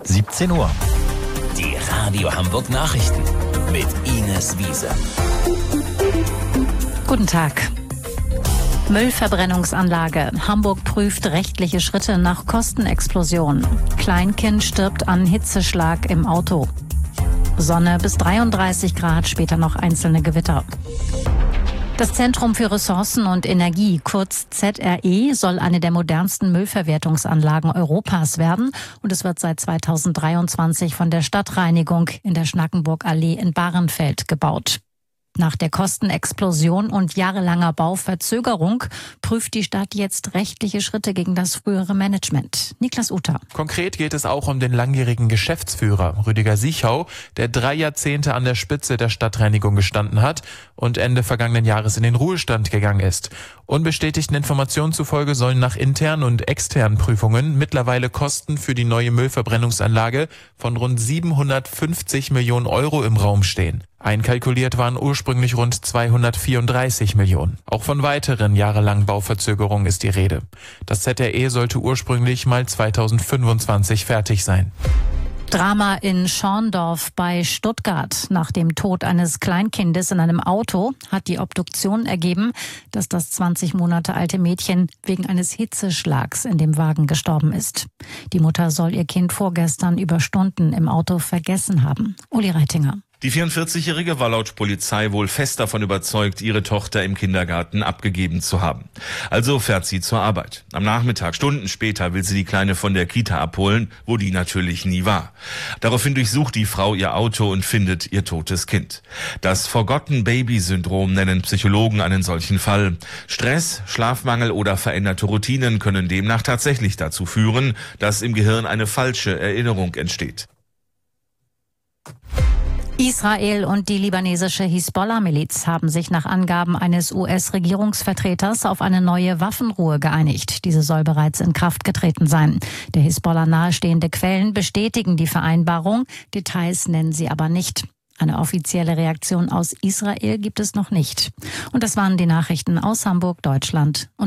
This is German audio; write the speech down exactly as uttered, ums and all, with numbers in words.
siebzehn Uhr. Die Radio Hamburg Nachrichten mit Ines Wiese. Guten Tag. Müllverbrennungsanlage. Hamburg prüft rechtliche Schritte nach Kostenexplosion. Kleinkind stirbt an Hitzeschlag im Auto. Sonne bis dreiunddreißig Grad, später noch einzelne Gewitter. Das Zentrum für Ressourcen und Energie, kurz Z R E, soll eine der modernsten Müllverwertungsanlagen Europas werden. Und es wird seit zweitausenddreiundzwanzig von der Stadtreinigung in der Schnackenburgallee in Bahrenfeld gebaut. Nach der Kostenexplosion und jahrelanger Bauverzögerung prüft die Stadt jetzt rechtliche Schritte gegen das frühere Management. Niklas Uter. Konkret geht es auch um den langjährigen Geschäftsführer Rüdiger Siechau, der drei Jahrzehnte an der Spitze der Stadtreinigung gestanden hat und Ende vergangenen Jahres in den Ruhestand gegangen ist. Unbestätigten Informationen zufolge sollen nach internen und externen Prüfungen mittlerweile Kosten für die neue Müllverbrennungsanlage von rund siebenhundertfünfzig Millionen Euro im Raum stehen. Einkalkuliert waren ursprünglich rund zweihundertvierunddreißig Millionen. Auch von weiteren jahrelangen Bauverzögerungen ist die Rede. Das Z R E sollte ursprünglich mal zweitausendfünfundzwanzig fertig sein. Drama in Schorndorf bei Stuttgart. Nach dem Tod eines Kleinkindes in einem Auto hat die Obduktion ergeben, dass das zwanzig Monate alte Mädchen wegen eines Hitzeschlags in dem Wagen gestorben ist. Die Mutter soll ihr Kind vorgestern über Stunden im Auto vergessen haben. Uli Reitinger. Die vierundvierzigjährige war laut Polizei wohl fest davon überzeugt, ihre Tochter im Kindergarten abgegeben zu haben. Also fährt sie zur Arbeit. Am Nachmittag, Stunden später, will sie die Kleine von der Kita abholen, wo die natürlich nie war. Daraufhin durchsucht die Frau ihr Auto und findet ihr totes Kind. Das Forgotten-Baby-Syndrom nennen Psychologen einen solchen Fall. Stress, Schlafmangel oder veränderte Routinen können demnach tatsächlich dazu führen, dass im Gehirn eine falsche Erinnerung entsteht. Israel und die libanesische Hisbollah-Miliz haben sich nach Angaben eines U S-Regierungsvertreters auf eine neue Waffenruhe geeinigt. Diese soll bereits in Kraft getreten sein. Der Hisbollah nahestehende Quellen bestätigen die Vereinbarung, Details nennen sie aber nicht. Eine offizielle Reaktion aus Israel gibt es noch nicht. Und das waren die Nachrichten aus Hamburg, Deutschland und